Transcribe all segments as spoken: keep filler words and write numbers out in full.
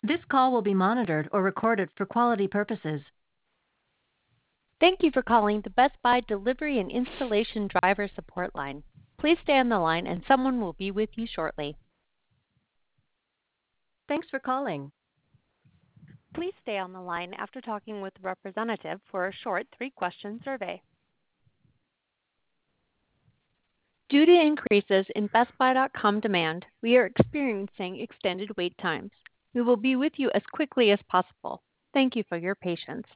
This call will be monitored or recorded for quality purposes. Thank you for calling the Best Buy Delivery and Installation Driver Support Line. Please stay on the line and someone will be with you shortly. Thanks for calling. Please stay on the line after talking with a representative for a short three-question survey. Due to increases in Best Buy dot com demand, we are experiencing extended wait times. We will be with you as quickly as possible. Thank you for your patience.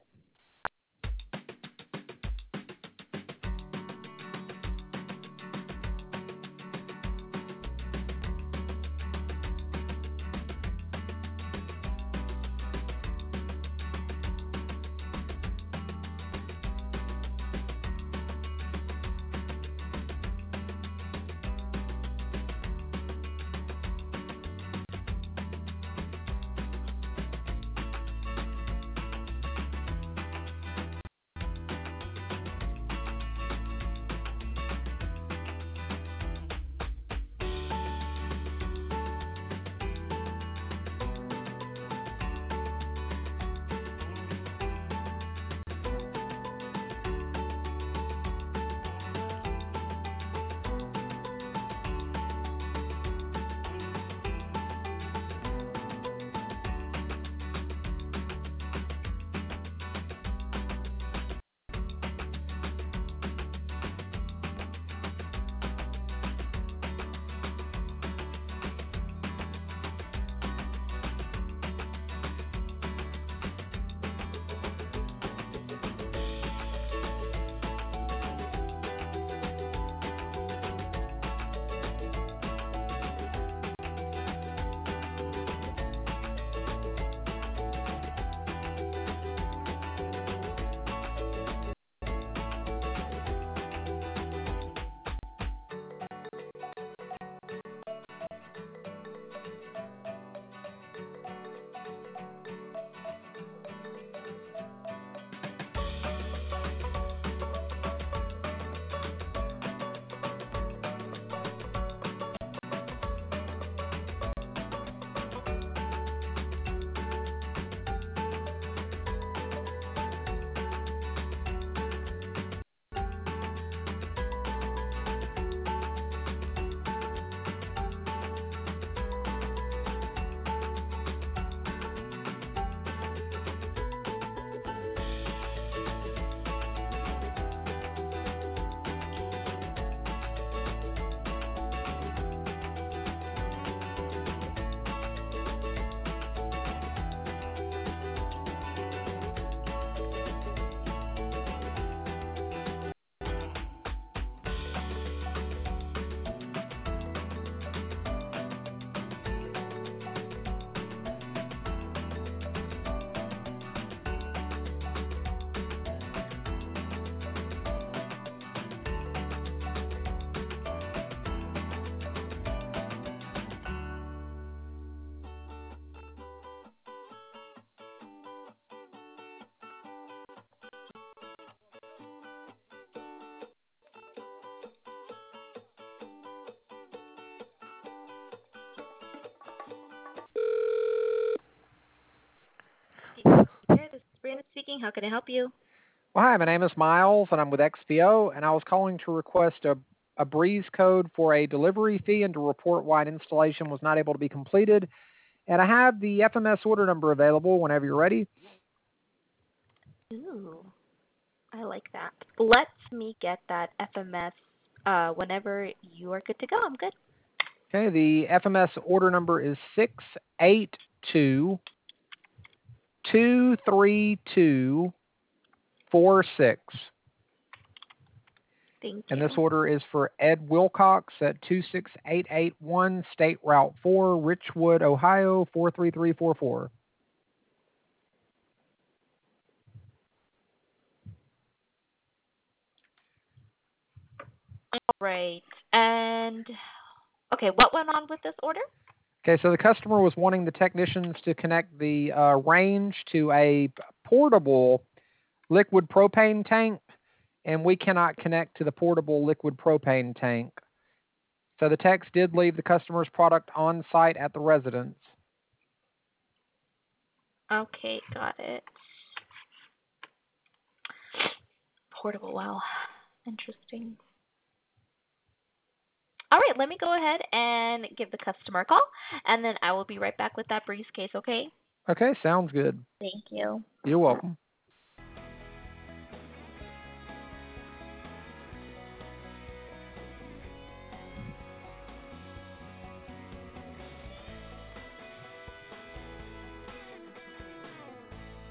Here, this is Brandon speaking. How can I help you? Well, hi, my name is Miles, and I'm with X P O, and I was calling to request a, a breeze code for a delivery fee and to report why an installation was not able to be completed. And I have the F M S order number available whenever you're ready. Ooh, I like that. Let me get that F M S uh, whenever you are good to go. I'm good. Okay, the F M S order number is six eight two two three two four six. Thank you. And this order is for Ed Wilcox at two six eight eight one State Route four, Richwood, Ohio four three three four four. All right. And, okay, what went on with this order? Okay, so the customer was wanting the technicians to connect the uh, range to a portable liquid propane tank, and we cannot connect to the portable liquid propane tank. So the techs did leave the customer's product on site at the residence. Okay, got it. Portable, wow. Interesting. All right, let me go ahead and give the customer a call, and then I will be right back with that briefcase, okay? Okay, sounds good. Thank you. You're welcome.